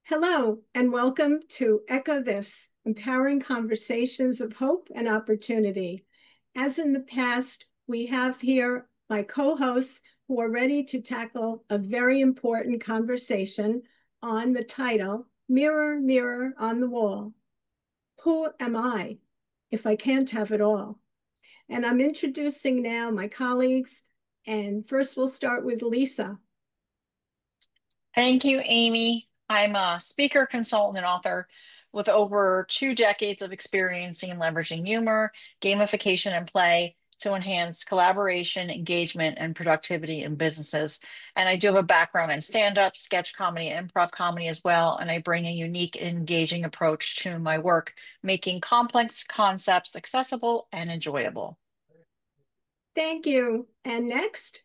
Hello, and welcome to Echo This, empowering conversations of hope and opportunity. As in the past, we have here my co-hosts who are ready to tackle a very important conversation on the title, Mirror, Mirror on the Wall. Who am I if I can't have it all? And I'm introducing now my colleagues, and first we'll start with Lisa. Thank you, Amy. I'm a speaker, consultant, and author with over 2 decades of experience in leveraging humor, gamification, and play to enhance collaboration, engagement, and productivity in businesses. And I do have a background in stand-up, sketch comedy, and improv comedy as well. And I bring a unique and engaging approach to my work, making complex concepts accessible and enjoyable. Thank you. And next,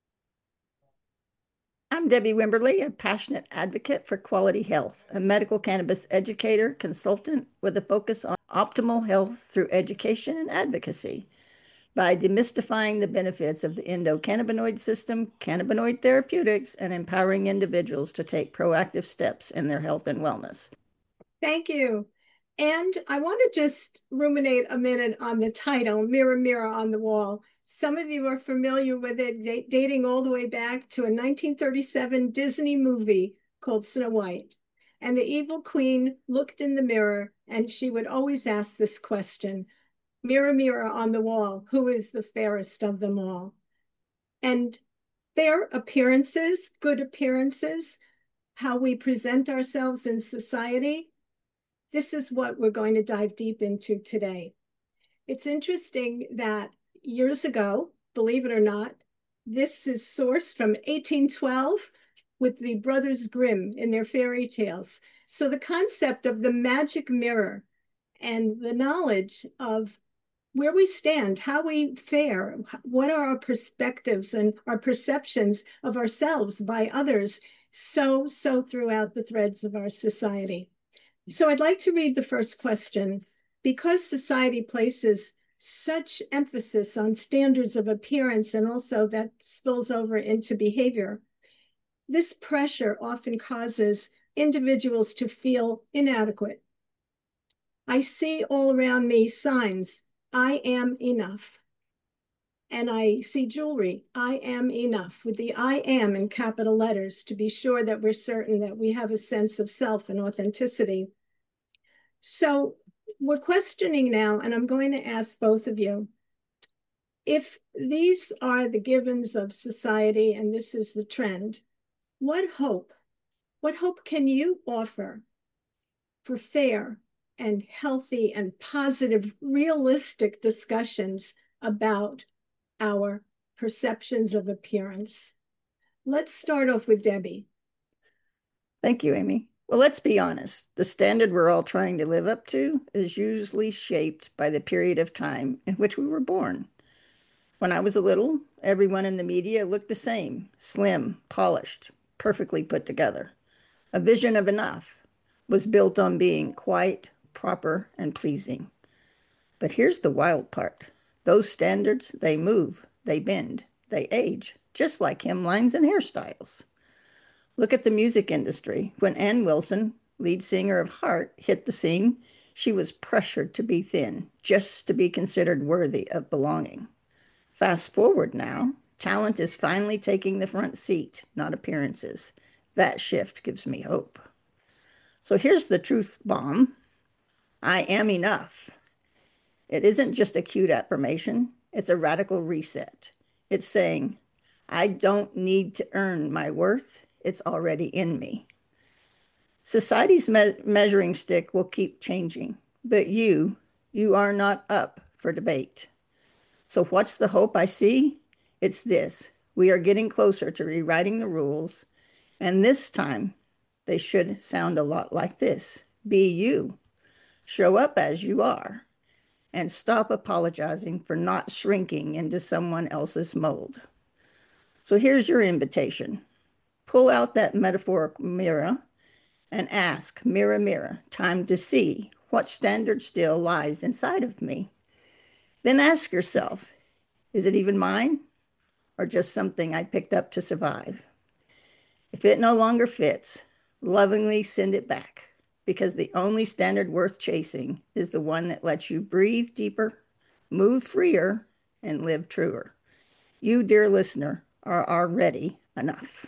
I'm Debbie Wimberly, a passionate advocate for quality health, a medical cannabis educator, consultant with a focus on optimal health through education and advocacy. By demystifying the benefits of the endocannabinoid system, cannabinoid therapeutics, and empowering individuals to take proactive steps in their health and wellness. thank you. And I want to just ruminate a minute on the title, Mirror, Mirror on the Wall. Some of you are familiar with it, dating all the way back to a 1937 Disney movie called Snow White. And the evil queen looked in the mirror and she would always ask this question, Mirror, mirror on the wall, who is the fairest of them all? And their appearances, good appearances, how we present ourselves in society, this is what we're going to dive deep into today. It's interesting that years ago, believe it or not, this is sourced from 1812 with the Brothers Grimm in their fairy tales. So the concept of the magic mirror and the knowledge of where we stand, how we fare, what are our perspectives and our perceptions of ourselves by others, so throughout the threads of our society. So I'd like to read the first question. Because society places such emphasis on standards of appearance and also that spills over into behavior, this pressure often causes individuals to feel inadequate. I see all around me signs, I am enough. And I see jewelry, I am enough, with the I am in capital letters to be sure that we're certain that we have a sense of self and authenticity. So we're questioning now, and I'm going to ask both of you, if these are the givens of society and this is the trend, what hope? What hope can you offer for fair and healthy and positive, realistic discussions about our perceptions of appearance? Let's start off with Debbie. Thank you, Amy. Well, let's be honest. The standard we're all trying to live up to is usually shaped by the period of time in which we were born. When I was a little, everyone in the media looked the same, slim, polished, perfectly put together. A vision of enough was built on being quite proper and pleasing. But here's the wild part. Those standards, they move, they bend, they age, just like hemlines and hairstyles. Look at the music industry. When Ann Wilson, lead singer of Heart, hit the scene, she was pressured to be thin just to be considered worthy of belonging. Fast forward now, talent is finally taking the front seat, not appearances. That shift gives me hope. So here's the truth bomb. I am enough. It isn't just a cute affirmation, it's a radical reset. It's saying, I don't need to earn my worth, it's already in me. Society's measuring stick will keep changing, but you are not up for debate. So, what's the hope I see? It's this: we are getting closer to rewriting the rules, and this time they should sound a lot like this: be you, show up as you are, and stop apologizing for not shrinking into someone else's mold. So, here's your invitation: pull out that metaphorical mirror and ask, mirror, mirror, time to see what standard still lies inside of me. Then ask yourself, is it even mine or just something I picked up to survive? If it no longer fits, lovingly send it back, because the only standard worth chasing is the one that lets you breathe deeper, move freer, and live truer. You, dear listener, are already enough.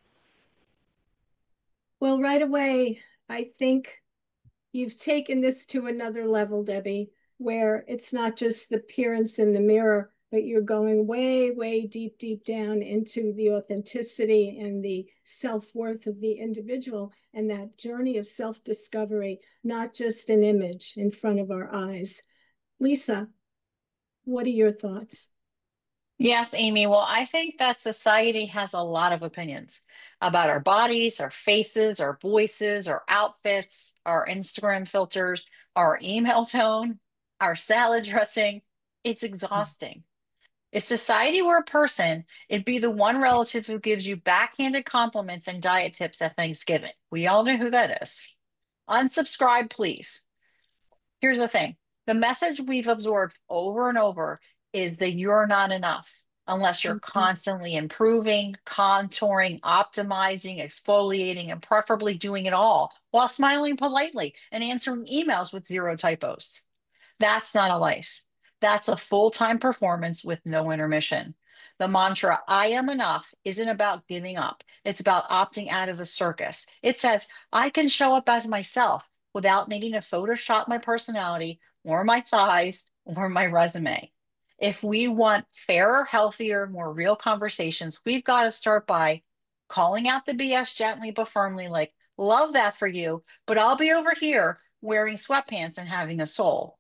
Well, right away, I think you've taken this to another level, Debbie, where it's not just the appearance in the mirror, but you're going way, way deep, deep down into the authenticity and the self-worth of the individual and that journey of self-discovery, not just an image in front of our eyes. Lisa, what are your thoughts? Yes, Amy. Well, I think that society has a lot of opinions about our bodies, our faces, our voices, our outfits, our Instagram filters, our email tone, our salad dressing. It's exhausting. If society were a person, it'd be the one relative who gives you backhanded compliments and diet tips at Thanksgiving. We all know who that is. Unsubscribe, please. Here's the thing. The message we've absorbed over and over is that you're not enough unless you're constantly improving, contouring, optimizing, exfoliating, and preferably doing it all while smiling politely and answering emails with zero typos. That's not a life. That's a full-time performance with no intermission. The mantra, I am enough, isn't about giving up. It's about opting out of the circus. It says, I can show up as myself without needing to Photoshop my personality or my thighs or my resume. If we want fairer, healthier, more real conversations, we've got to start by calling out the BS gently but firmly, like, love that for you, but I'll be over here wearing sweatpants and having a soul.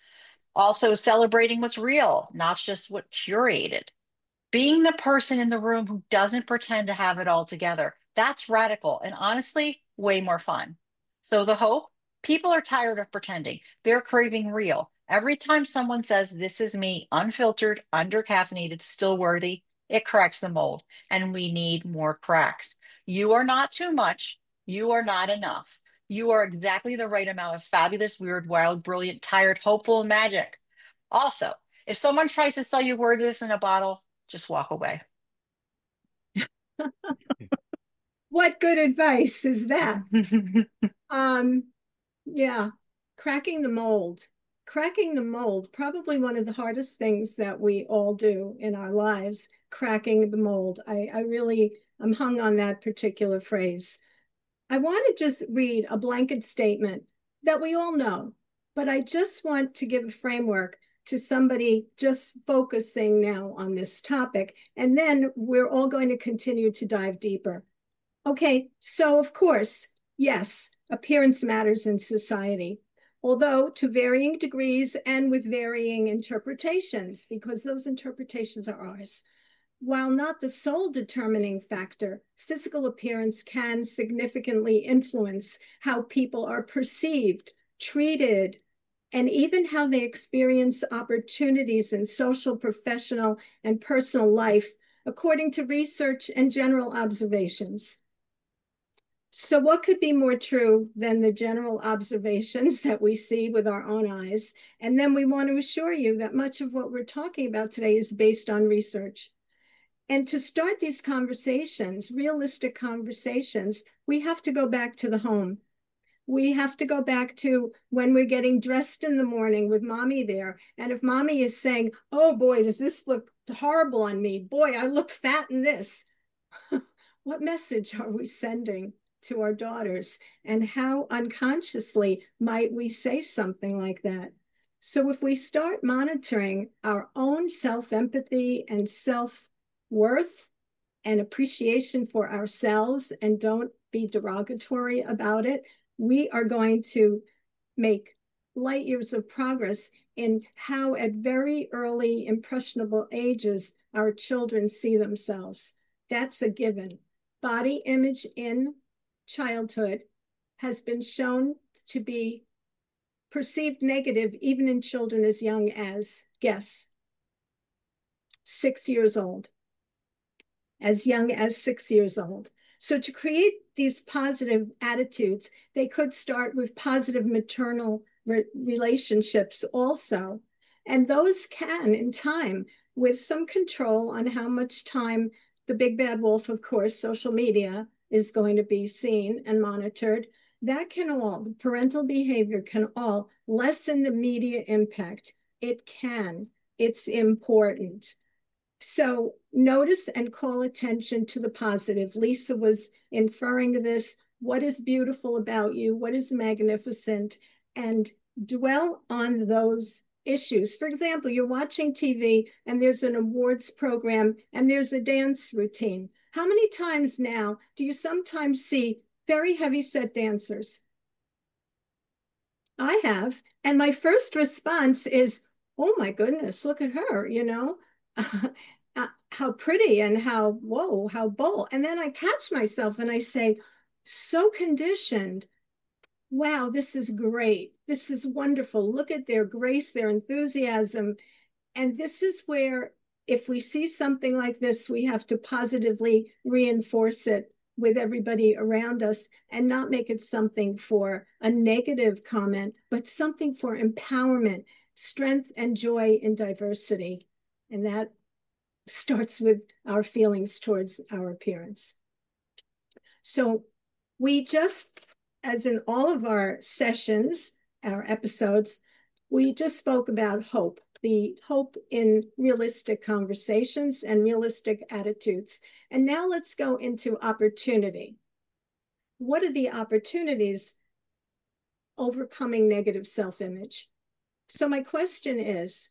Also, celebrating what's real, not just what curated. Being the person in the room who doesn't pretend to have it all together. That's radical and honestly, way more fun. So, the hope, people are tired of pretending. They're craving real. Every time someone says, this is me, unfiltered, undercaffeinated, still worthy, it cracks the mold. And we need more cracks. You are not too much. You are not enough. You are exactly the right amount of fabulous, weird, wild, brilliant, tired, hopeful, and magic. Also, if someone tries to sell you worthiness in a bottle, just walk away. What good advice is that? Um, yeah, cracking the mold. Cracking the mold, probably one of the hardest things that we all do in our lives, cracking the mold. I'm hung on that particular phrase. I want to just read a blanket statement that we all know, but I just want to give a framework to somebody just focusing now on this topic, and then we're all going to continue to dive deeper. Okay, so of course, yes, appearance matters in society, although to varying degrees and with varying interpretations, because those interpretations are ours. While not the sole determining factor, physical appearance can significantly influence how people are perceived, treated, and even how they experience opportunities in social, professional, and personal life, according to research and general observations. So, what could be more true than the general observations that we see with our own eyes? And then we want to assure you that much of what we're talking about today is based on research. And to start these conversations, realistic conversations, we have to go back to the home. We have to go back to when we're getting dressed in the morning with mommy there. And if mommy is saying, oh boy, does this look horrible on me? Boy, I look fat in this. What message are we sending to our daughters? And how unconsciously might we say something like that? So if we start monitoring our own self-empathy and self-worth and appreciation for ourselves and don't be derogatory about it, we are going to make light years of progress in how at very early impressionable ages our children see themselves. That's a given. Body image in childhood has been shown to be perceived negative even in children as young as, guess, 6 years old. As young as 6 years old. So to create these positive attitudes, they could start with positive maternal relationships also. And those can, in time, with some control on how much time the big bad wolf, of course, social media, is going to be seen and monitored. That can all, parental behavior can all lessen the media impact. It can. It's important. So notice and call attention to the positive. Lisa was inferring this. What is beautiful about you? What is magnificent? And dwell on those issues. For example, you're watching TV and there's an awards program and there's a dance routine. How many times now do you sometimes see very heavy set dancers? I have. And my first response is, oh my goodness, look at her, you know? How pretty and how, whoa, how bold. And then I catch myself and I say, so conditioned. Wow, this is great. This is wonderful. Look at their grace, their enthusiasm. And this is where, if we see something like this, we have to positively reinforce it with everybody around us and not make it something for a negative comment, but something for empowerment, strength, and joy in diversity. And that starts with our feelings towards our appearance. So we just, as in all of our sessions, our episodes, we just spoke about hope, the hope in realistic conversations and realistic attitudes. And now let's go into opportunity. What are the opportunities overcoming negative self-image? So my question is,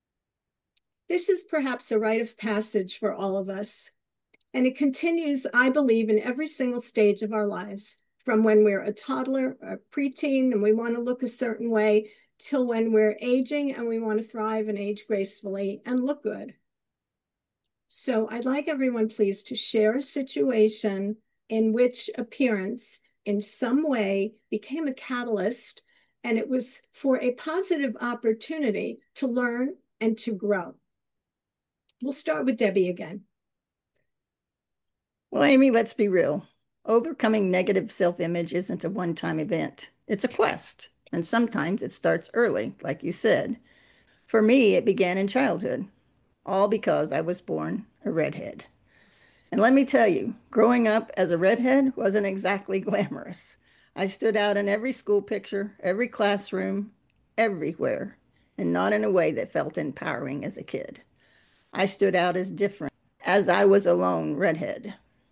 this is perhaps a rite of passage for all of us. And it continues, I believe, in every single stage of our lives, from when we're a toddler, a preteen, and we want to look a certain way, till when we're aging and we want to thrive and age gracefully and look good. So I'd like everyone, please, to share a situation in which appearance in some way became a catalyst, and it was for a positive opportunity to learn and to grow. We'll start with Debbie again. Well, Amy, let's be real. Overcoming negative self-image isn't a one-time event. It's a quest. And sometimes it starts early, like you said. For me, it began in childhood, all because I was born a redhead. And let me tell you, growing up as a redhead wasn't exactly glamorous. I stood out in every school picture, every classroom, everywhere, and not in a way that felt empowering as a kid. I stood out as different, as I was a lone redhead.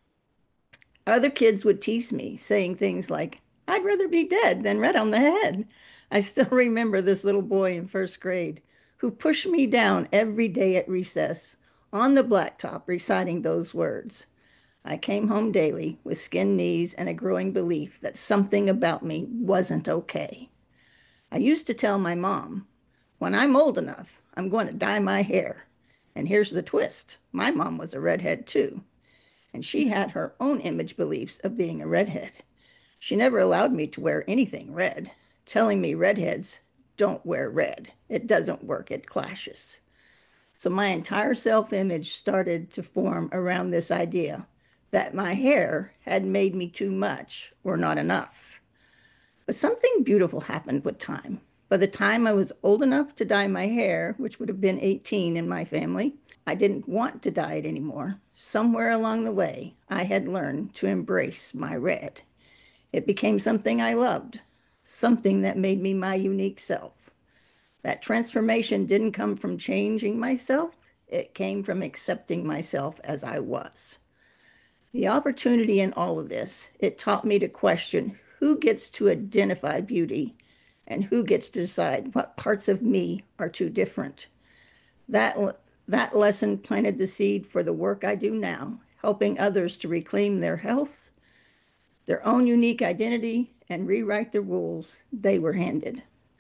Other kids would tease me, saying things like, I'd rather be dead than red on the head. I still remember this little boy in first grade who pushed me down every day at recess on the blacktop reciting those words. I came home daily with skinned knees and a growing belief that something about me wasn't okay. I used to tell my mom, when I'm old enough, I'm going to dye my hair. And here's the twist. My mom was a redhead too, and she had her own image beliefs of being a redhead. She never allowed me to wear anything red, telling me redheads don't wear red. It doesn't work, it clashes. So my entire self-image started to form around this idea that my hair had made me too much or not enough. But something beautiful happened with time. By the time I was old enough to dye my hair, which would have been 18 in my family, I didn't want to dye it anymore. Somewhere along the way, I had learned to embrace my red. It became something I loved, something that made me my unique self. That transformation didn't come from changing myself. It came from accepting myself as I was. The opportunity in all of this, it taught me to question who gets to identify beauty and who gets to decide what parts of me are too different. That lesson planted the seed for the work I do now, helping others to reclaim their health, their own unique identity, and rewrite the rules they were handed.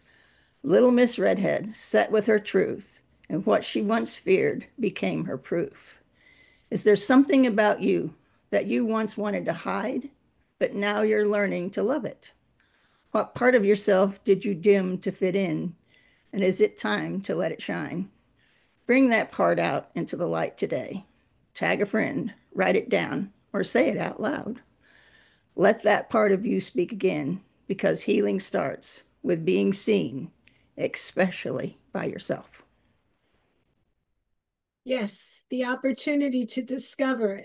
Little Miss Redhead sat with her truth, and what she once feared became her proof. Is there something about you that you once wanted to hide, but now you're learning to love it? What part of yourself did you dim to fit in, and is it time to let it shine? Bring that part out into the light today. Tag a friend, write it down, or say it out loud. Let that part of you speak again, because healing starts with being seen, especially by yourself. Yes, the opportunity to discover and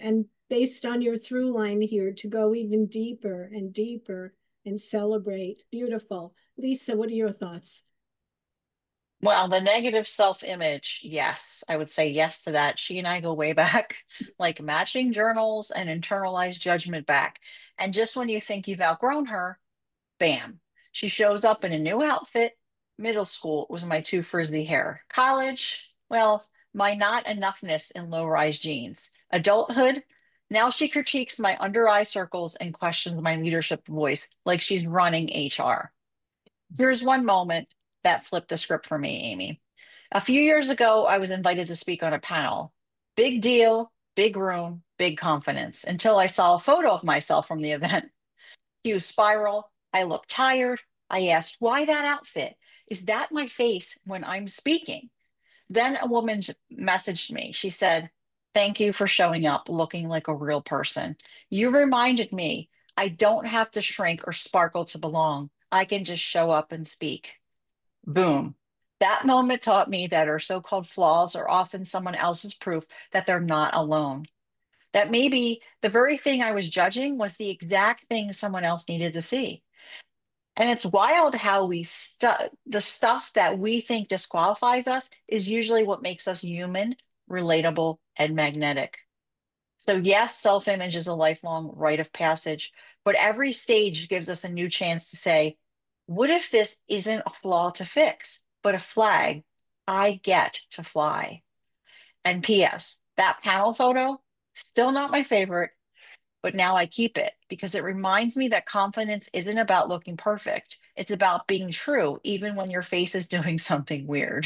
based on your through line here to go even deeper and deeper and celebrate. Beautiful. Lisa, what are your thoughts? Well, the negative self-image, yes, I would say yes to that. She and I go way back, like matching journals and internalized judgment back. And just when you think you've outgrown her, bam, she shows up in a new outfit. Middle school was my too frizzy hair. College, well, my not enoughness in low-rise jeans. Adulthood, now she critiques my under eye circles and questions my leadership voice like she's running HR. Here's one moment that flipped the script for me, Amy. A few years ago, I was invited to speak on a panel. Big deal, big room, big confidence, until I saw a photo of myself from the event. Cue spiral. I looked tired. I asked, why that outfit? Is that my face when I'm speaking? Then a woman messaged me. She said, thank you for showing up looking like a real person. You reminded me I don't have to shrink or sparkle to belong. I can just show up and speak. Boom. That moment taught me that our so called flaws are often someone else's proof that they're not alone. That maybe the very thing I was judging was the exact thing someone else needed to see. And it's wild how the stuff that we think disqualifies us is usually what makes us human, relatable, and magnetic. So, yes, self image is a lifelong rite of passage, but every stage gives us a new chance to say, what if this isn't a flaw to fix, but a flag I get to fly? And P.S., that panel photo, still not my favorite, but now I keep it because it reminds me that confidence isn't about looking perfect. It's about being true, even when your face is doing something weird.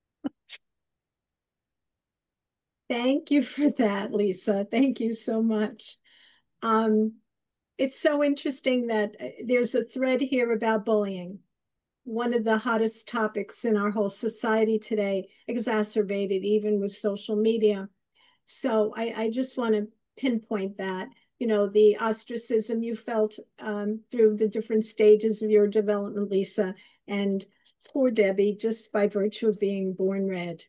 Thank you for that, Lisa. Thank you so much. Um, it's so interesting that there's a thread here about bullying, one of the hottest topics in our whole society today, exacerbated even with social media. So I just want to pinpoint that, the ostracism you felt through the different stages of your development, Lisa, and poor Debbie, just by virtue of being born red,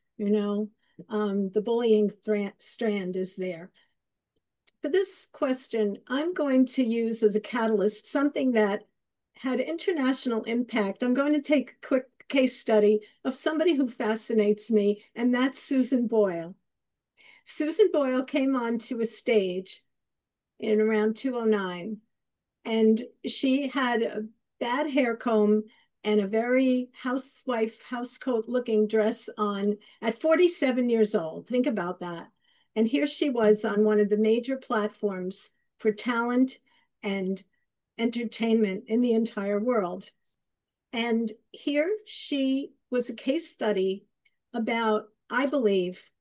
the bullying strand is there. For this question, I'm going to use as a catalyst something that had international impact. I'm going to take a quick case study of somebody who fascinates me, and that's Susan Boyle. Susan Boyle came onto a stage in around 2009, and she had a bad hair comb and a very housewife, housecoat looking dress on at 47 years old. Think about that. And here she was on one of the major platforms for talent and entertainment in the entire world. And here she was a case study about, I believe,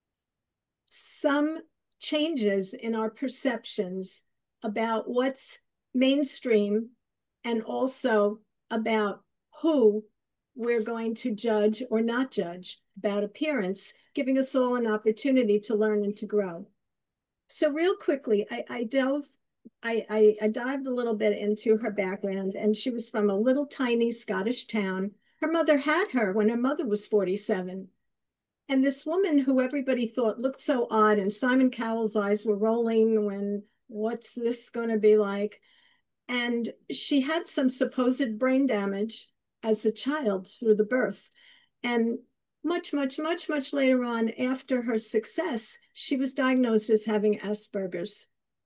some changes in our perceptions about what's mainstream and also about who we're going to judge or not judge about appearance, giving us all an opportunity to learn and to grow. So real quickly, I dived a little bit into her background, and she was from a little tiny Scottish town. Her mother had her when her mother was 47. And this woman who everybody thought looked so odd, and Simon Cowell's eyes were rolling when, what's this going to be like? And she had some supposed brain damage as a child through the birth. And much, much, much, much later on, after her success, she was diagnosed as having Asperger's.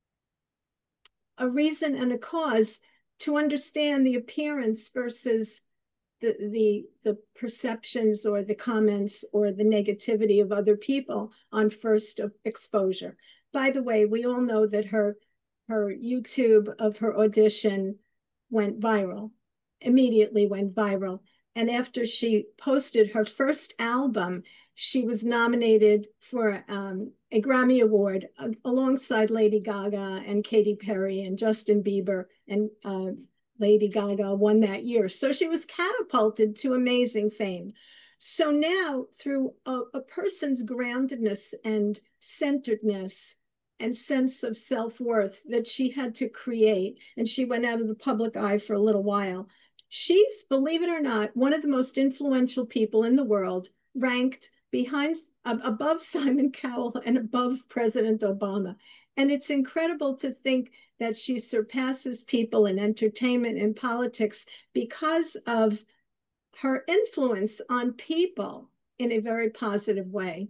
A reason and a cause to understand the appearance versus the perceptions or the comments or the negativity of other people on first exposure. By the way, we all know that her YouTube of her audition went viral, immediately went viral. And after she posted her first album, she was nominated for a Grammy Award alongside Lady Gaga and Katy Perry and Justin Bieber, and Lady Gaga won that year. So she was catapulted to amazing fame. So now, through a person's groundedness and centeredness and sense of self-worth that she had to create, and she went out of the public eye for a little while, she's, believe it or not, one of the most influential people in the world, ranked above Simon Cowell and above President Obama. And it's incredible to think that she surpasses people in entertainment and politics because of her influence on people in a very positive way.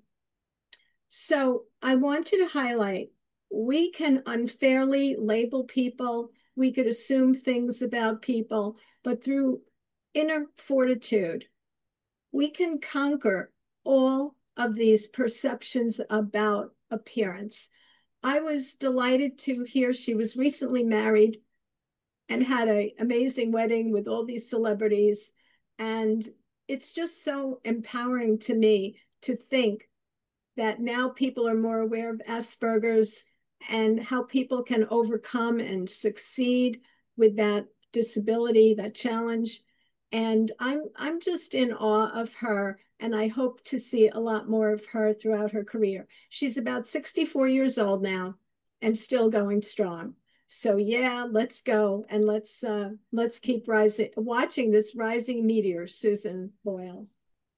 So I wanted to highlight, we can unfairly label people, we could assume things about people, but through inner fortitude, we can conquer all of these perceptions about appearance. I was delighted to hear she was recently married and had an amazing wedding with all these celebrities. And it's just so empowering to me to think that now people are more aware of Asperger's and how people can overcome and succeed with that disability, that challenge. And I'm just in awe of her, and I hope to see a lot more of her throughout her career. She's about 64 years old now and still going strong. So yeah, let's go and let's keep watching this rising meteor, Susan Boyle.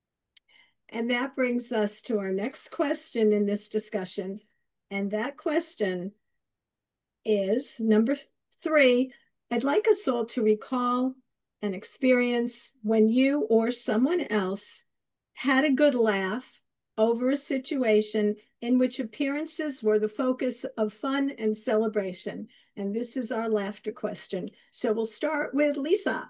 And that brings us to our next question in this discussion. And that question is number 3. I'd like us all to recall an experience when you or someone else had a good laugh over a situation in which appearances were the focus of fun and celebration. And this is our laughter question. So we'll start with Lisa.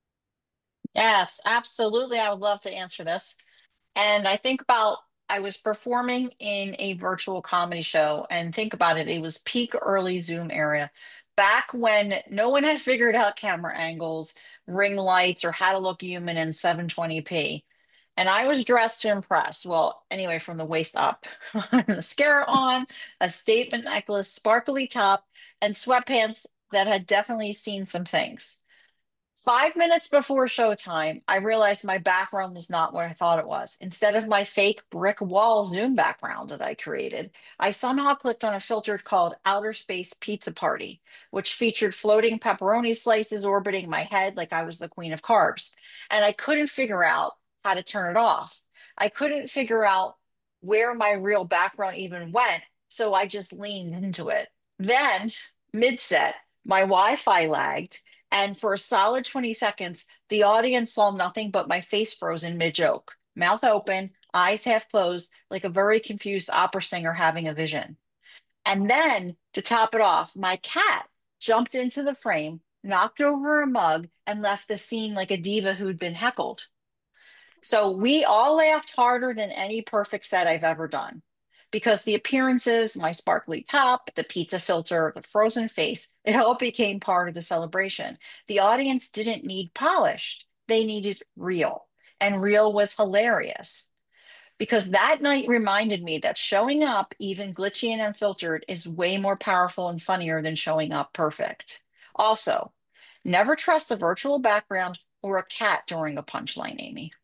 Yes, absolutely. I would love to answer this. And I think about, I was performing in a virtual comedy show, and think about it, it was peak early Zoom era, back when no one had figured out camera angles, ring lights, or how to look human in 720p. And I was dressed to impress. Well, anyway, from the waist up, mascara on, a statement necklace, sparkly top, and sweatpants that had definitely seen some things. 5 minutes before showtime, I realized my background was not what I thought it was. Instead of my fake brick wall Zoom background that I created, I somehow clicked on a filter called Outer Space Pizza Party, which featured floating pepperoni slices orbiting my head like I was the queen of carbs. And I couldn't figure out how to turn it off. I couldn't figure out where my real background even went, so I just leaned into it. Then, mid set, my Wi Fi lagged, and for a solid 20 seconds, the audience saw nothing but my face frozen mid joke, mouth open, eyes half closed, like a very confused opera singer having a vision. And then, to top it off, my cat jumped into the frame, knocked over a mug, and left the scene like a diva who'd been heckled. So we all laughed harder than any perfect set I've ever done, because the appearances, my sparkly top, the pizza filter, the frozen face, it all became part of the celebration. The audience didn't need polished, they needed real. And real was hilarious, because that night reminded me that showing up, even glitchy and unfiltered, is way more powerful and funnier than showing up perfect. Also, never trust a virtual background or a cat during a punchline, Amy.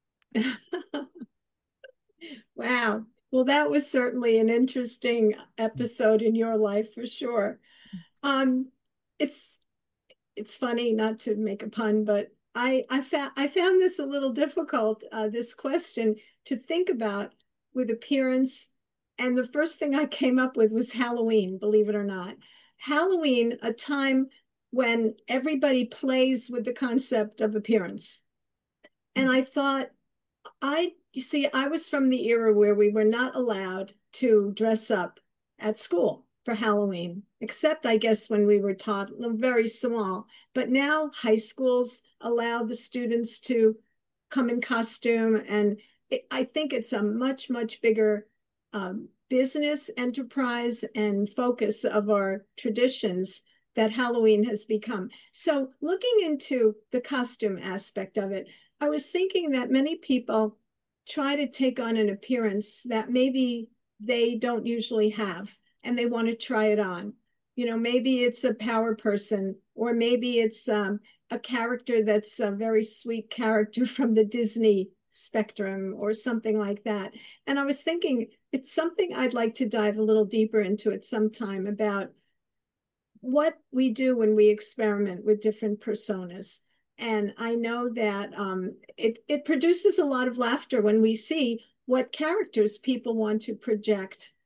Wow. Well, that was certainly an interesting episode in your life for sure. Um, it's it's funny, not to make a pun, but I found this a little difficult, this question to think about with appearance. And the first thing I came up with was Halloween, believe it or not. Halloween, a time when everybody plays with the concept of appearance. And I thought, you see, I was from the era where we were not allowed to dress up at school for Halloween, except I guess when we were taught very small. But now high schools allow the students to come in costume. And I think it's a much, much bigger business enterprise and focus of our traditions that Halloween has become. So looking into the costume aspect of it, I was thinking that many people try to take on an appearance that maybe they don't usually have, and they want to try it on. You know, maybe it's a power person, or maybe it's a character that's a very sweet character from the Disney spectrum or something like that. And I was thinking it's something I'd like to dive a little deeper into at some time, about what we do when we experiment with different personas. And I know that it produces a lot of laughter when we see what characters people want to project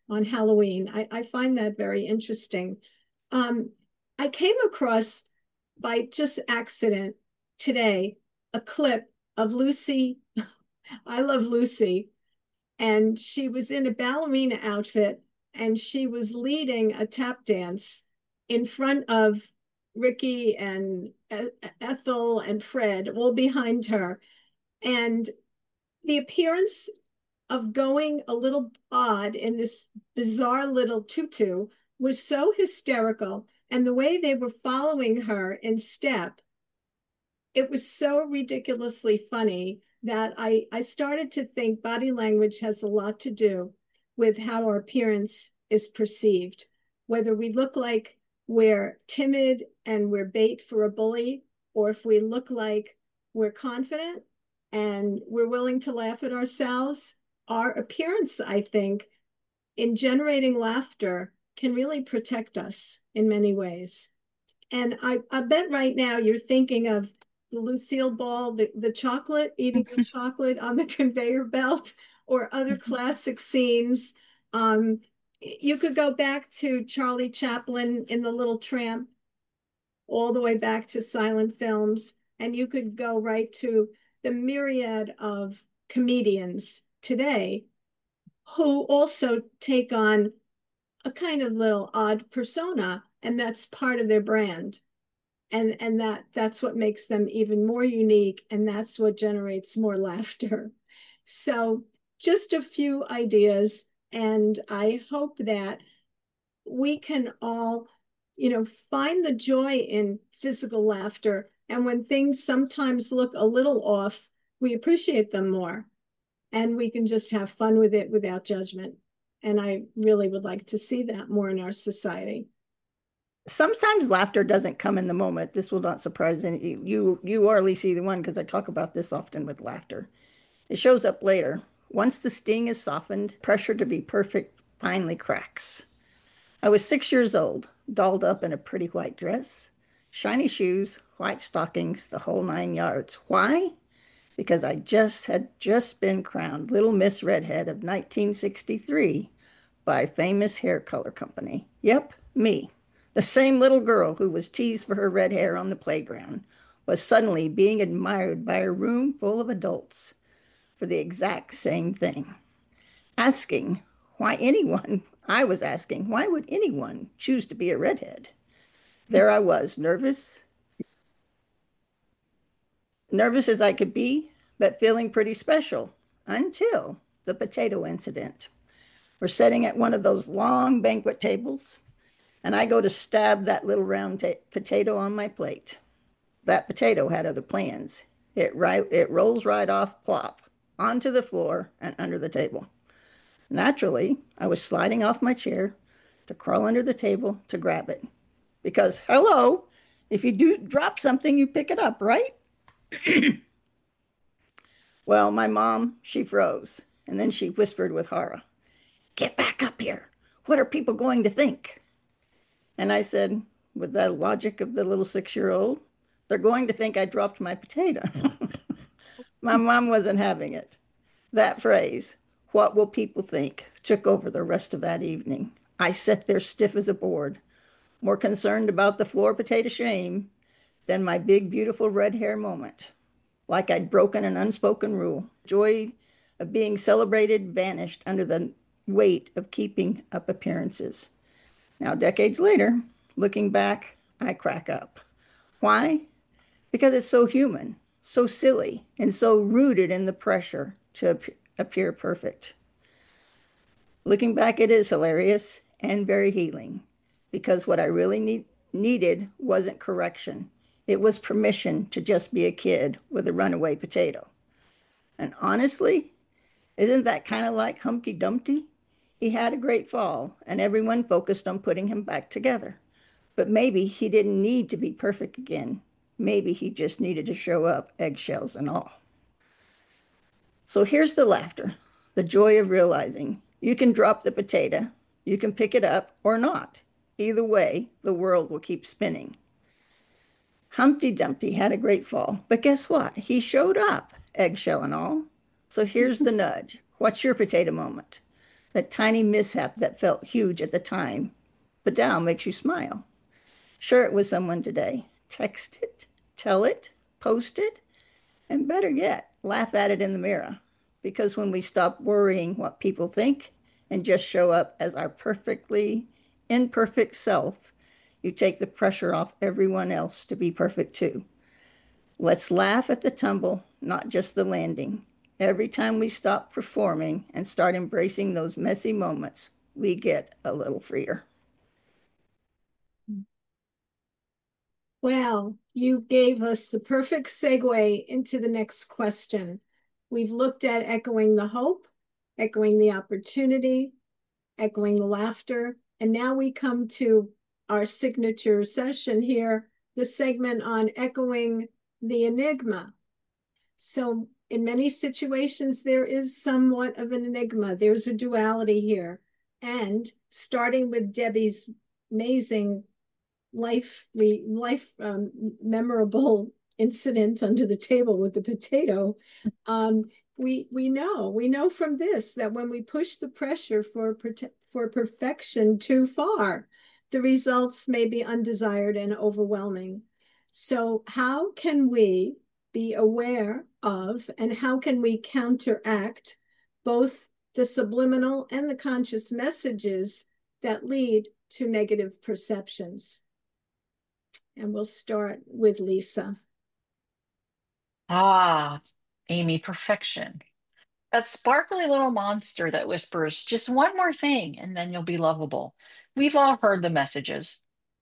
on Halloween. I find that very interesting. Um, I came across by just accident today a clip of Lucy. I love Lucy. And she was in a ballerina outfit and she was leading a tap dance in front of Ricky and Ethel and Fred, all behind her. And the appearance of going a little odd in this bizarre little tutu was so hysterical. And the way they were following her in step, it was so ridiculously funny that I started to think body language has a lot to do with how our appearance is perceived, whether we look like we're timid and we're bait for a bully, or if we look like we're confident and we're willing to laugh at ourselves. Our appearance, I think, in generating laughter can really protect us in many ways. And I bet right now you're thinking of the Lucille Ball, the chocolate, eating the chocolate on the conveyor belt, or other classic scenes. You could go back to Charlie Chaplin in The Little Tramp, all the way back to silent films, and you could go right to the myriad of comedians today who also take on a kind of little odd persona, and that's part of their brand. And that's what makes them even more unique, and that's what generates more laughter. So just a few ideas, and I hope that we can all, find the joy in physical laughter, and when things sometimes look a little off, we appreciate them more, and we can just have fun with it without judgment. And I really would like to see that more in our society. Sometimes laughter doesn't come in the moment. This will not surprise any you or Lisa, the one, because I talk about this often with laughter. It shows up later. Once the sting is softened, pressure to be perfect finally cracks. I was 6 years old, dolled up in a pretty white dress, shiny shoes, white stockings, the whole 9 yards. Why? Because I had just been crowned Little Miss Redhead of 1963 by a famous hair color company. Yep, me. The same little girl who was teased for her red hair on the playground was suddenly being admired by a room full of adults for the exact same thing. Asking why anyone, I was asking, why would anyone choose to be a redhead? There I was, nervous as I could be, but feeling pretty special until the potato incident. We're sitting at one of those long banquet tables, and I go to stab that little round potato on my plate. That potato had other plans. It rolls right off, plop, onto the floor and under the table. Naturally, I was sliding off my chair to crawl under the table to grab it. Because, hello, if you do drop something, you pick it up, right? Well, my mom, she froze, and then she whispered with horror, "Get back up here. What are people going to think?" And I said, with the logic of the little 6-year-old, "They're going to think I dropped my potato." My mom wasn't having it. That phrase, "what will people think," took over the rest of that evening. I sat there stiff as a board, more concerned about the floor potato shame than my big, beautiful red hair moment. Like I'd broken an unspoken rule. Joy of being celebrated vanished under the weight of keeping up appearances. Now, decades later, looking back, I crack up. Why? Because it's so human, so silly, and so rooted in the pressure to appear perfect. Looking back, it is hilarious and very healing because what I really needed wasn't correction. It was permission to just be a kid with a runaway potato. And honestly, isn't that kind of like Humpty Dumpty? He had a great fall, and everyone focused on putting him back together. But maybe he didn't need to be perfect again. Maybe he just needed to show up, eggshells and all. So here's the laughter, the joy of realizing you can drop the potato, you can pick it up or not. Either way, the world will keep spinning. Humpty Dumpty had a great fall, but guess what? He showed up, eggshell and all. So here's the nudge. What's your potato moment? That tiny mishap that felt huge at the time, but now makes you smile. Share it with someone today. Text it, tell it, post it, and better yet, laugh at it in the mirror. Because when we stop worrying what people think and just show up as our perfectly imperfect self, you take the pressure off everyone else to be perfect too. Let's laugh at the tumble, not just the landing. Every time we stop performing and start embracing those messy moments, we get a little freer. Well, you gave us the perfect segue into the next question. We've looked at echoing the hope, echoing the opportunity, echoing the laughter, and now we come to our signature session here, the segment on echoing the enigma. So in many situations, there is somewhat of an enigma. There's a duality here. And starting with Debbie's amazing life memorable incident under the table with the potato, we know from this that when we push the pressure for perfection too far, the results may be undesired and overwhelming. So how can we be aware of, and how can we counteract both the subliminal and the conscious messages that lead to negative perceptions? And we'll start with Lisa. Ah, Amy, perfection. That sparkly little monster that whispers just one more thing and then you'll be lovable. We've all heard the messages.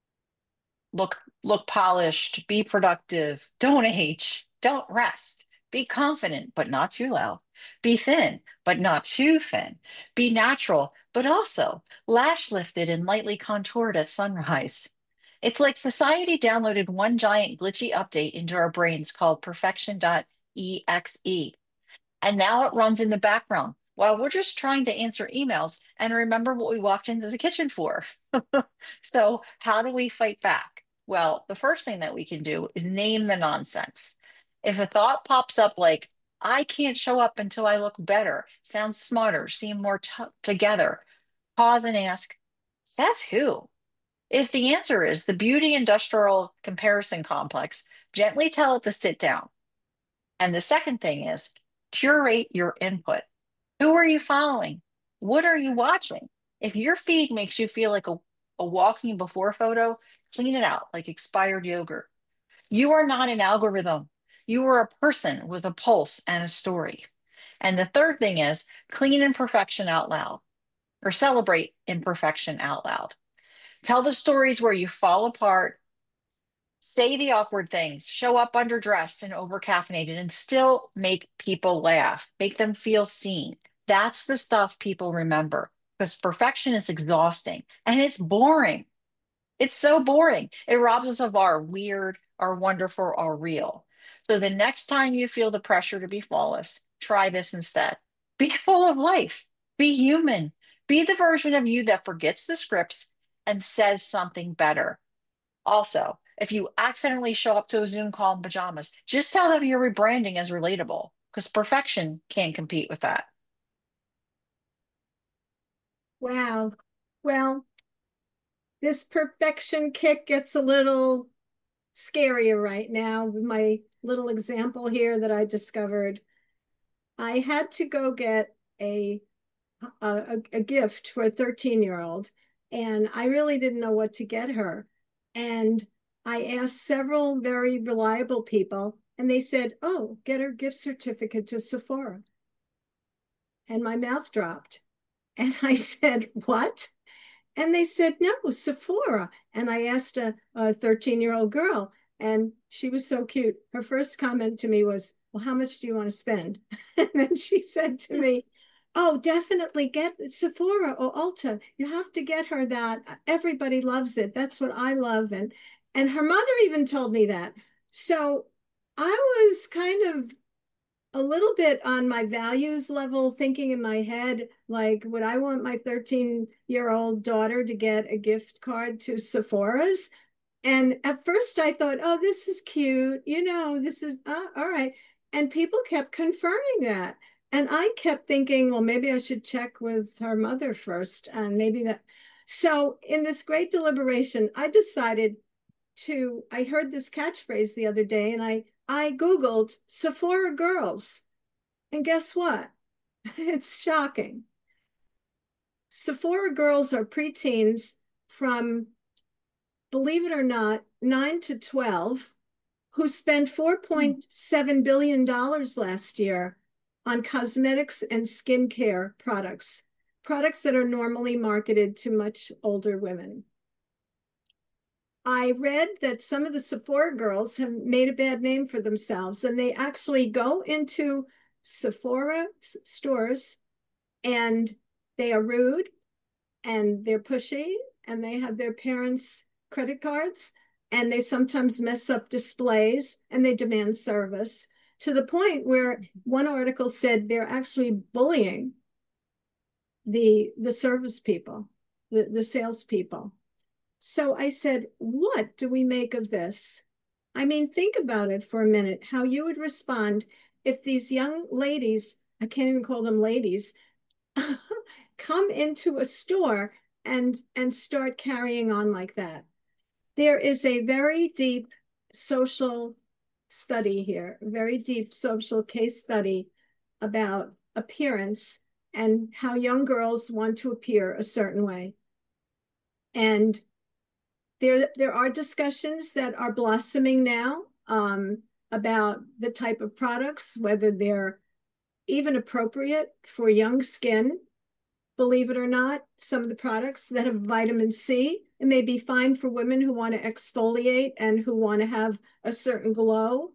Look polished, be productive, don't age, don't rest. Be confident, but not too loud. Be thin, but not too thin. Be natural, but also lash lifted and lightly contoured at sunrise. It's like society downloaded one giant glitchy update into our brains called perfection.exe. And now it runs in the background while we're just trying to answer emails and remember what we walked into the kitchen for. So, how do we fight back? Well, the first thing that we can do is name the nonsense. If a thought pops up like, I can't show up until I look better, sounds smarter, seem more together, pause and ask, says who? If the answer is the beauty industrial comparison complex, gently tell it to sit down. And the second thing is curate your input. Who are you following? What are you watching? If your feed makes you feel like a walking before photo, clean it out like expired yogurt. You are not an algorithm. You are a person with a pulse and a story. And the third thing is clean imperfection out loud or celebrate imperfection out loud. Tell the stories where you fall apart, say the awkward things, show up underdressed and overcaffeinated, and still make people laugh, make them feel seen. That's the stuff people remember because perfection is exhausting and it's boring. It's so boring. It robs us of our weird, our wonderful, our real. So the next time you feel the pressure to be flawless, try this instead. Be full of life, be human, be the version of you that forgets the scripts and says something better. Also, if you accidentally show up to a Zoom call in pajamas, just tell them you're rebranding as relatable because perfection can't compete with that. Wow. Well, this perfection kick gets a little scarier right now with my little example here that I discovered. I had to go get a gift for a 13-year-old, and I really didn't know what to get her. And I asked several very reliable people, and they said, oh, get her gift certificate to Sephora. And my mouth dropped. And I said, what? And they said, no, Sephora. And I asked a 13-year-old girl, and she was so cute. Her first comment to me was, well, how much do you want to spend? And then she said to me, oh, definitely get Sephora or Ulta. You have to get her that. Everybody loves it. That's what I love. And her mother even told me that. So I was kind of a little bit on my values level, thinking in my head, like, would I want my 13-year-old daughter to get a gift card to Sephora's? And at first I thought, oh, this is cute. This is all right. And people kept confirming that. And I kept thinking, well, maybe I should check with her mother first, and maybe that. So, in this great deliberation, I decided I heard this catchphrase the other day, and I Googled Sephora girls. And guess what? It's shocking. Sephora girls are preteens from, believe it or not, 9 to 12 who spent $4.7 billion last year on cosmetics and skincare products, products that are normally marketed to much older women. I read that some of the Sephora girls have made a bad name for themselves, and they actually go into Sephora stores and they are rude and they're pushy and they have their parents' credit cards and they sometimes mess up displays and they demand service to the point where one article said they're actually bullying the service people, the salespeople. So I said, what do we make of this? I mean, think about it for a minute, how you would respond if these young ladies, I can't even call them ladies, come into a store and start carrying on like that. There is a very deep social study here, a very deep social case study about appearance and how young girls want to appear a certain way. And there are discussions that are blossoming now about the type of products, whether they're even appropriate for young skin. Believe it or not, some of the products that have vitamin C, it may be fine for women who want to exfoliate and who want to have a certain glow,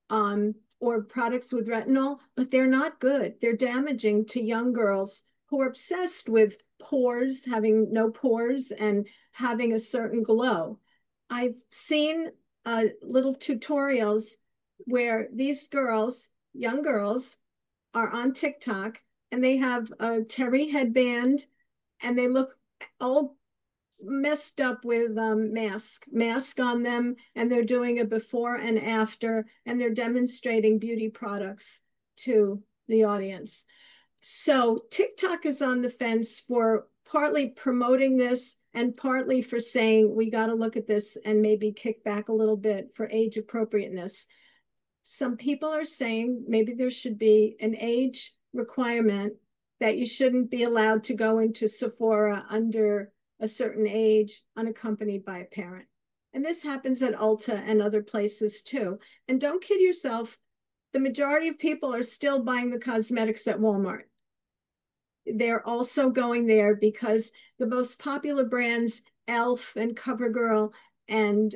or products with retinol, but they're not good. They're damaging to young girls who are obsessed with pores, having no pores, and having a certain glow. I've seen little tutorials where these girls, young girls, are on TikTok and they have a terry headband and they look all messed up with mask on them, and they're doing a before and after, and they're demonstrating beauty products to the audience. So TikTok is on the fence for partly promoting this and partly for saying we got to look at this and maybe kick back a little bit for age appropriateness. Some people are saying maybe there should be an age requirement that you shouldn't be allowed to go into Sephora under a certain age unaccompanied by a parent. And this happens at Ulta and other places too. And don't kid yourself, the majority of people are still buying the cosmetics at Walmart. They're also going there because the most popular brands, e.l.f. and CoverGirl and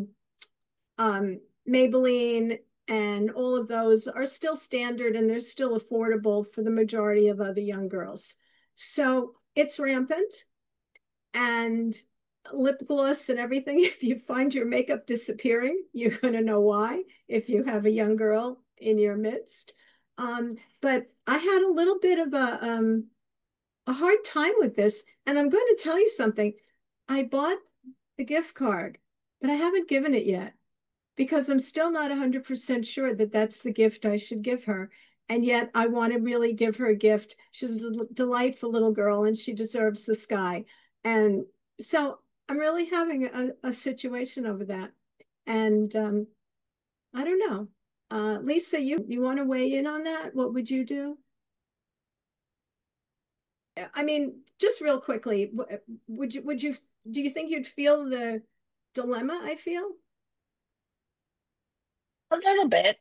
Maybelline and all of those are still standard and they're still affordable for the majority of other young girls. So it's rampant. And lip gloss and everything, if you find your makeup disappearing, you're going to know why if you have a young girl in your midst. But I had a little bit of a hard time with this. And I'm going to tell you something. I bought the gift card, but I haven't given it yet because I'm still not 100% sure that that's the gift I should give her. And yet I want to really give her a gift. She's a delightful little girl and she deserves the sky. And so I'm really having a situation over that. And I don't know. Lisa, you want to weigh in on that? What would you do? I mean, just real quickly, do you think you'd feel the dilemma I feel? A little bit,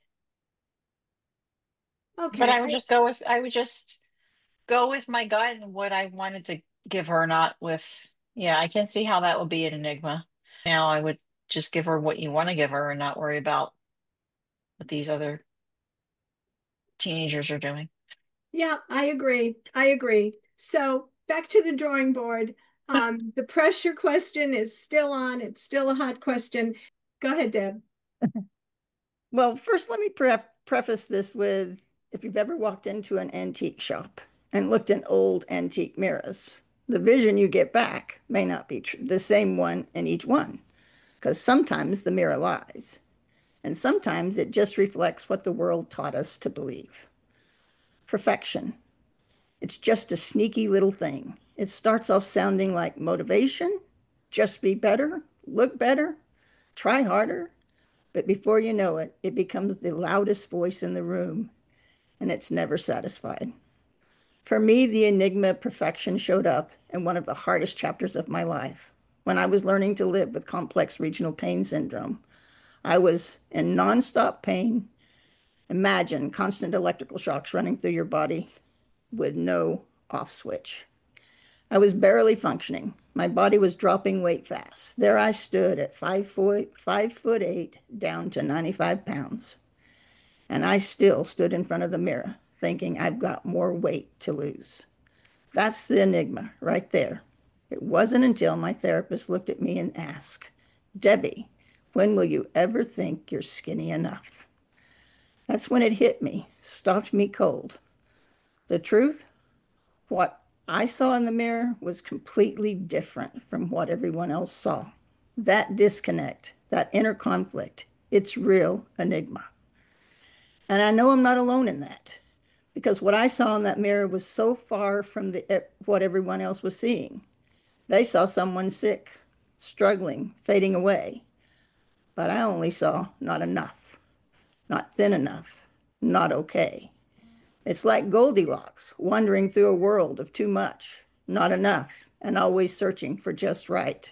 but Okay. I would just go with my gut and what I wanted to give her, not with, yeah, I can see how that would be an enigma. Now I would just give her what you want to give her and not worry about what these other teenagers are doing. Yeah, I agree. I agree. So back to the drawing board. The pressure question is still on. It's still a hot question. Go ahead, Deb. Well, first, let me preface this with if you've ever walked into an antique shop and looked in old antique mirrors, the vision you get back may not be the same one in each one, because sometimes the mirror lies, and sometimes it just reflects what the world taught us to believe. perfection. It's just a sneaky little thing. It starts off sounding like motivation, just be better, look better, try harder. But before you know it, it becomes the loudest voice in the room, and it's never satisfied. For me, the enigma of perfection showed up in one of the hardest chapters of my life. When I was learning to live with complex regional pain syndrome, I was in nonstop pain. Imagine constant electrical shocks running through your body with no off switch. I was barely functioning. My body was dropping weight fast. There I stood at 5'8", down to 95 pounds. And I still stood in front of the mirror, thinking I've got more weight to lose. That's the enigma right there. It wasn't until my therapist looked at me and asked, Debbie, when will you ever think you're skinny enough? That's when it hit me, stopped me cold. The truth, what I saw in the mirror was completely different from what everyone else saw. That disconnect, that inner conflict, it's real enigma. And I know I'm not alone in that, because what I saw in that mirror was so far from what everyone else was seeing. They saw someone sick, struggling, fading away. But I only saw not enough, not thin enough, not okay. It's like Goldilocks, wandering through a world of too much, not enough, and always searching for just right.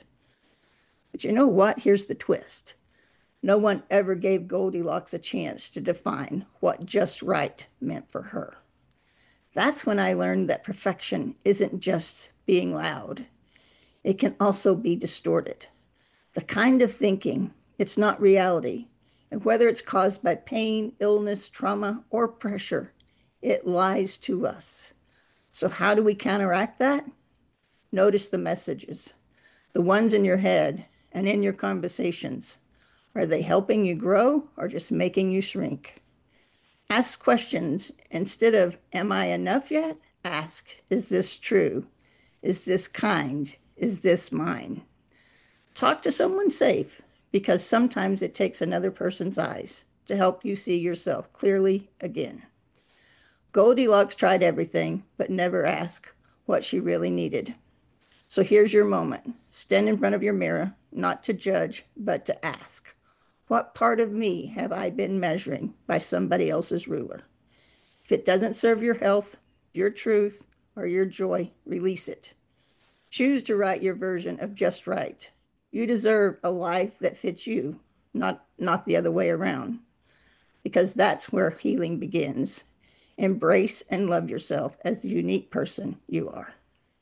But you know what? Here's the twist. No one ever gave Goldilocks a chance to define what just right meant for her. That's when I learned that perfection isn't just being loud. It can also be distorted. The kind of thinking, it's not reality, and whether it's caused by pain, illness, trauma, or pressure, it lies to us. So how do we counteract that? Notice the messages, the ones in your head and in your conversations. Are they helping you grow or just making you shrink? Ask questions instead of, am I enough yet? Ask, is this true? Is this kind? Is this mine? Talk to someone safe, because sometimes it takes another person's eyes to help you see yourself clearly again. Goldilocks tried everything, but never asked what she really needed. So here's your moment. Stand in front of your mirror, not to judge, but to ask. What part of me have I been measuring by somebody else's ruler? If it doesn't serve your health, your truth, or your joy, release it. Choose to write your version of just right. You deserve a life that fits you, not the other way around, because that's where healing begins. Embrace and love yourself as the unique person you are.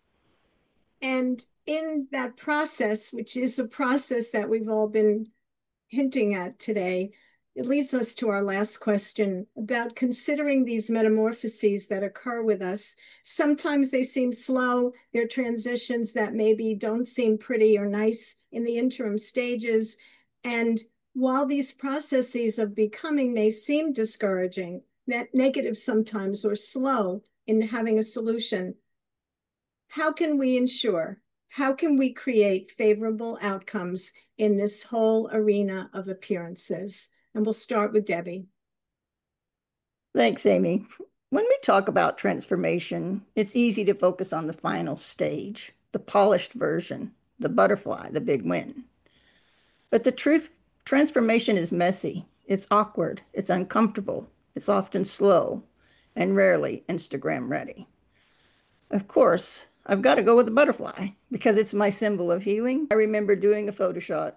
And in that process, which is a process that we've all been hinting at today, it leads us to our last question about considering these metamorphoses that occur with us. Sometimes they seem slow. They're transitions that maybe don't seem pretty or nice in the interim stages. And while these processes of becoming may seem discouraging, negative sometimes, or slow in having a solution, how can we create favorable outcomes in this whole arena of appearances? And we'll start with Debbie. Thanks, Amy. When we talk about transformation, it's easy to focus on the final stage, the polished version, the butterfly, the big win. But the truth, transformation is messy. It's awkward. It's uncomfortable. It's often slow and rarely Instagram ready. Of course, I've got to go with the butterfly because it's my symbol of healing. I remember doing a photo shoot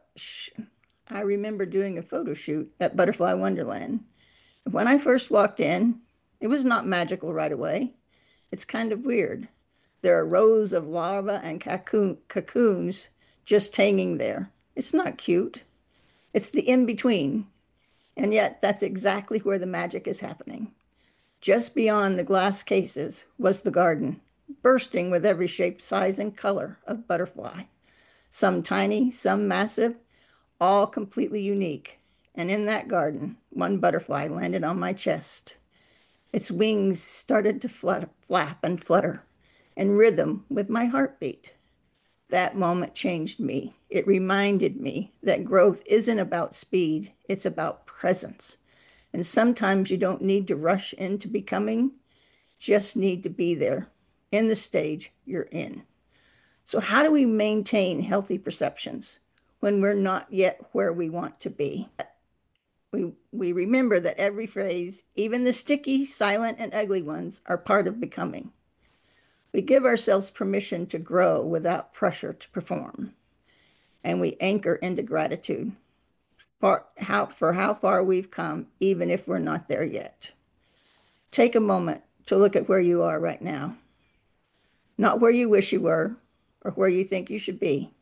at Butterfly Wonderland. When I first walked in, it was not magical right away. It's kind of weird. There are rows of larvae and cocoons just hanging there. It's not cute. It's the in-between. And yet that's exactly where the magic is happening. Just beyond the glass cases was the garden, bursting with every shape, size, and color of butterfly. Some tiny, some massive, all completely unique. And in that garden, one butterfly landed on my chest. Its wings started to flap and flutter in rhythm with my heartbeat. That moment changed me. It reminded me that growth isn't about speed, it's about presence. And sometimes you don't need to rush into becoming. just need to be there in the stage you're in. So how do we maintain healthy perceptions when we're not yet where we want to be? We remember that every phrase, even the sticky, silent, and ugly ones, are part of becoming. We give ourselves permission to grow without pressure to perform. And we anchor into gratitude for how far we've come, even if we're not there yet. Take a moment to look at where you are right now, not where you wish you were or where you think you should be.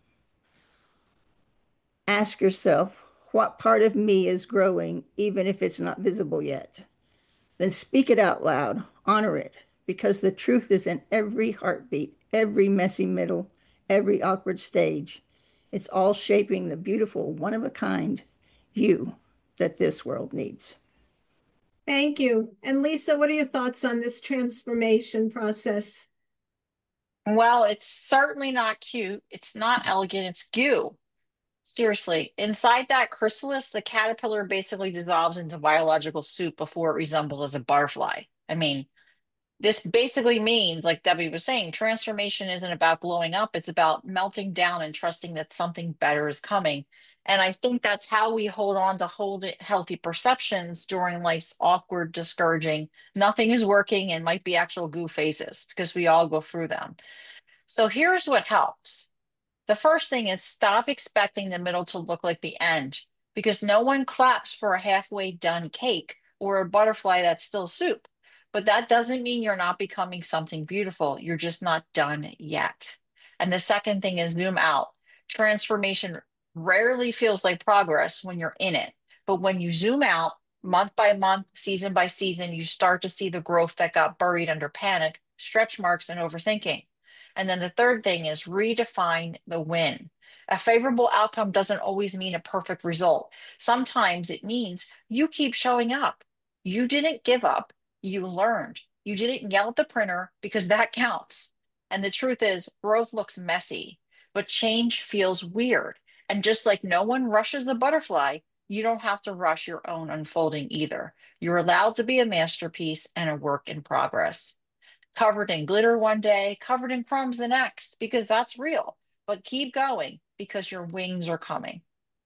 Ask yourself, what part of me is growing, even if it's not visible yet? Then speak it out loud, honor it, because the truth is in every heartbeat, every messy middle, every awkward stage. It's all shaping the beautiful, one-of-a-kind you that this world needs. Thank you. And Lisa, what are your thoughts on this transformation process? Well, it's certainly not cute. It's not elegant. It's goo. Seriously, inside that chrysalis, the caterpillar basically dissolves into biological soup before it resembles as a butterfly. I mean, this basically means, like Debbie was saying, transformation isn't about glowing up, it's about melting down and trusting that something better is coming. And I think that's how we hold on to healthy perceptions during life's awkward, discouraging, nothing is working and might be actual goo phases because we all go through them. So here's what helps. The first thing is stop expecting the middle to look like the end because no one claps for a halfway done cake or a butterfly that's still soup. But that doesn't mean you're not becoming something beautiful. You're just not done yet. And the second thing is zoom out. Transformation rarely feels like progress when you're in it. But when you zoom out, month by month, season by season, you start to see the growth that got buried under panic, stretch marks, and overthinking. And then the third thing is redefine the win. A favorable outcome doesn't always mean a perfect result. Sometimes it means you keep showing up. You didn't give up. You learned. You didn't yell at the printer because that counts. And the truth is, growth looks messy, but change feels weird. And just like no one rushes the butterfly, you don't have to rush your own unfolding either. You're allowed to be a masterpiece and a work in progress, covered in glitter one day, covered in crumbs the next, because that's real. But keep going because your wings are coming.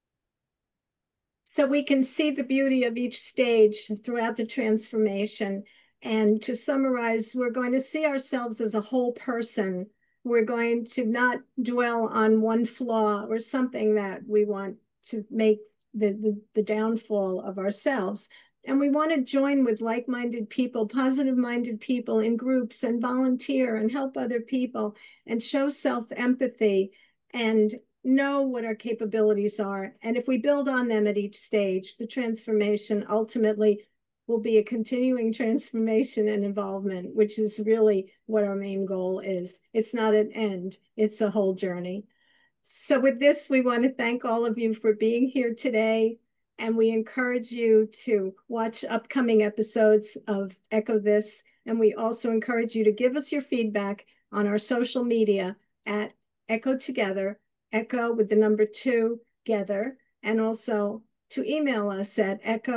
So we can see the beauty of each stage throughout the transformation. And to summarize, we're going to see ourselves as a whole person. We're going to not dwell on one flaw or something that we want to make the downfall of ourselves. And we want to join with like-minded people, positive-minded people in groups and volunteer and help other people and show self-empathy and know what our capabilities are. And if we build on them at each stage, the transformation ultimately will be a continuing transformation and involvement, which is really what our main goal is. It's not an end, it's a whole journey. So with this, we want to thank all of you for being here today. And we encourage you to watch upcoming episodes of Echo This. And we also encourage you to give us your feedback on our social media at Echo Together, Echo with the number 2 together, and also to email us at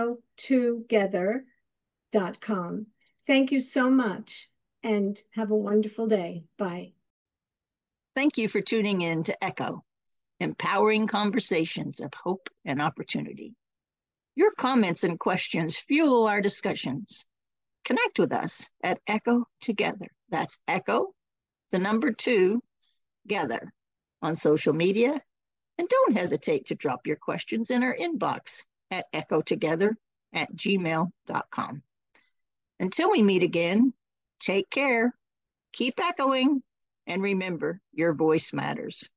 echotogether.com. Thank you so much and have a wonderful day. Bye. Thank you for tuning in to Echo, empowering conversations of hope and opportunity. Your comments and questions fuel our discussions. Connect with us at Echo Together. That's Echo, the number 2, together on social media. And don't hesitate to drop your questions in our inbox at echotogether@gmail.com. Until we meet again, take care, keep echoing, and remember, your voice matters.